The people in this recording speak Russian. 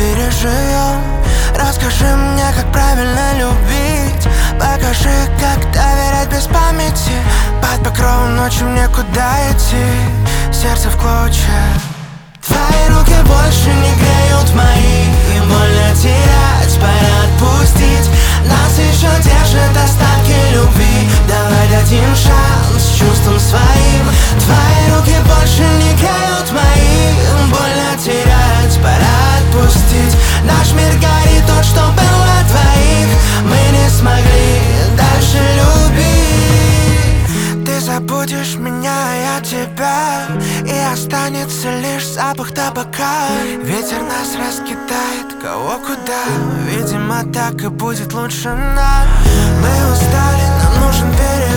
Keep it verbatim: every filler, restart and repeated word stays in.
переживем. Расскажи мне, как правильно любить. Покажи, как доверять без памяти. Под покровом ночи мне куда идти. Сердце в клочья. Твои руки больше не греют мои. И больно терять, пора отпустить. Нас еще держат остатки любви. Давай дадим шанс чувствам своим. Твои руки больше не греют мои. Больно терять, пора отпустить. Наш мир горит, тот, что был на двоих. Мы не смогли дальше любить. Ты забудешь меня, а я тебя. И останется лишь запах табака. Ветер нас раскидает, кого куда. Видимо, так и будет лучше нам. Мы устали, нам нужен перерыв.